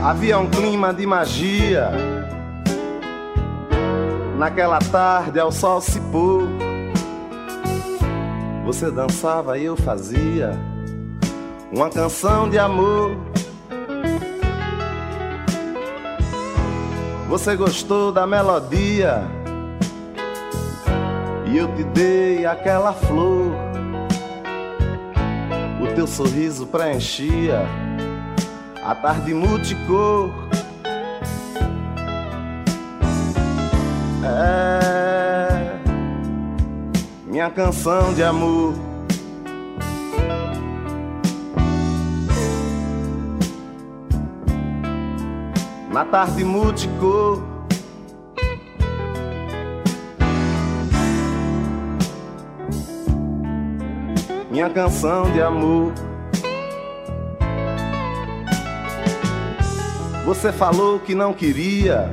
Havia um clima de magia naquela tarde ao sol se pôr. Você dançava e eu fazia uma canção de amor. Você gostou da melodia e eu te dei aquela flor. O teu sorriso preenchia a tarde multicor. É minha canção de amor. Na tarde multicor. Minha canção de amor. Você falou que não queria,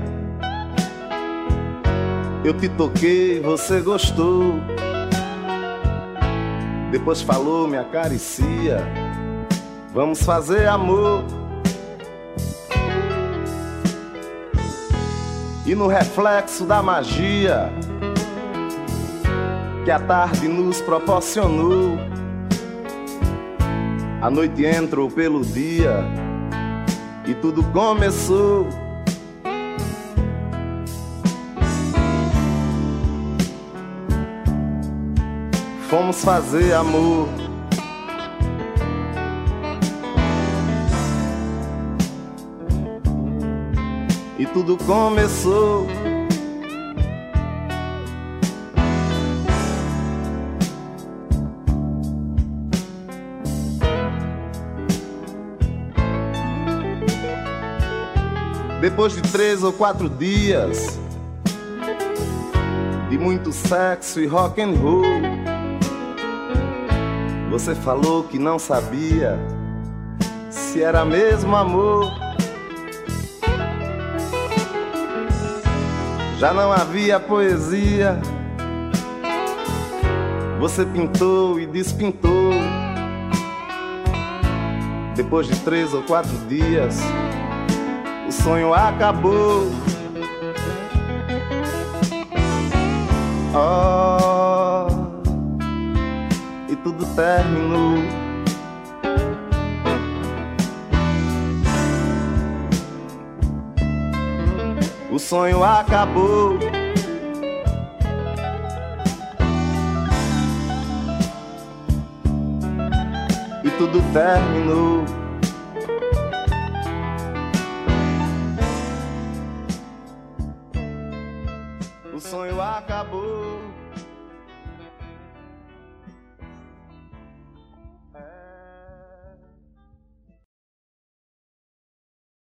eu te toquei, você gostou. Depois falou, me acaricia, vamos fazer amor. E no reflexo da magia que a tarde nos proporcionou, a noite entrou pelo dia e tudo começou. Fomos fazer amor. E tudo começou. Depois de 3 ou 4 dias de muito sexo e rock and roll, você falou que não sabia se era mesmo amor. Já não havia poesia, você pintou e despintou. Depois de 3 ou 4 dias, o sonho acabou. Oh, e tudo terminou. O sonho acabou. E tudo terminou.